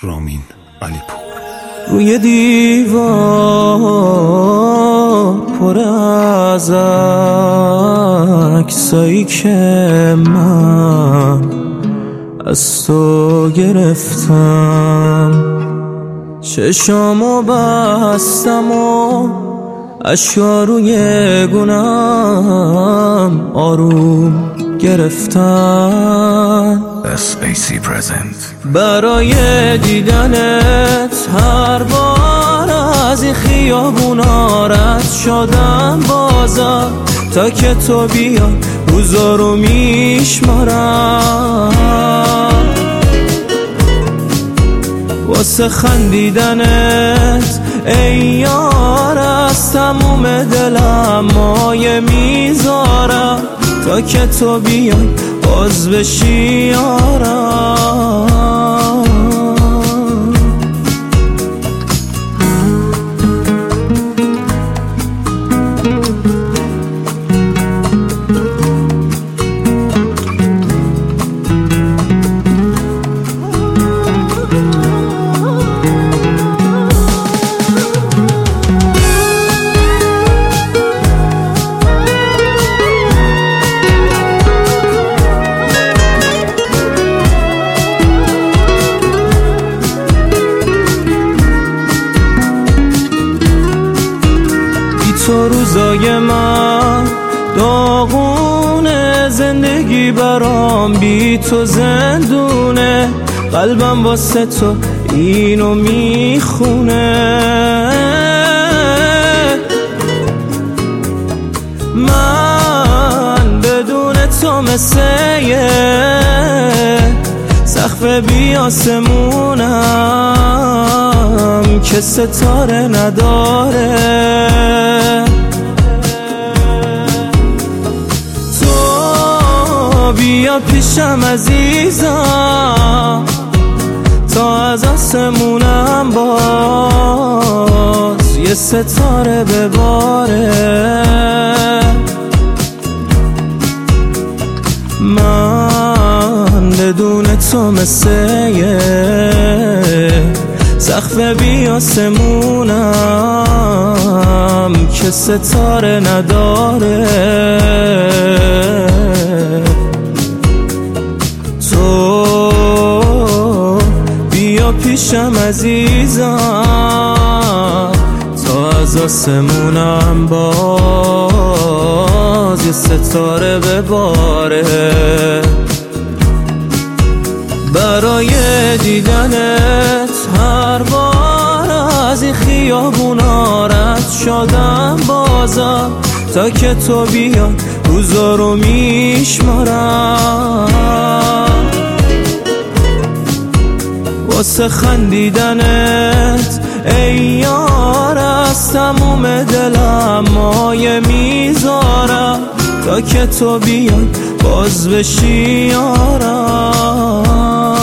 رامین علیپور. روی دیوار پر از عکسایی که من از تو گرفتم، چشامو بستم و اشکا روی گونم آروم گرفتن. SAC present. برای دیدنت هر بار از این خیابونا رد شدم بازم، تا که تو بیای روزا رو میشمارم. واسه خندیدنت ای یار از تموم دلم مایه میذارم، تا که تو بیای باز بشی یارم. تو روزای من داغونه، زندگی برام بی تو زندونه، قلبم واسه تو اینو میخونه. من بدون تو مثل سقف بی آسمونم که ستاره نداره. تو بیا پیشم عزیزم، تا از آسمونم باز یه ستاره بباره. من بدون تو مثل سقف بی آسمونم که ستاره نداره. تو بیا پیشم عزیزم، تا از آسمونم باز یه ستاره بباره. برای دیدنت هر بار از این خیابونا رد شدم بازم، تا که تو بیای روزا رو میشمارم. واسه خندیدنت ای یار از تموم دلم مایه میذارم، تا که تو بیای باز بشی یارم.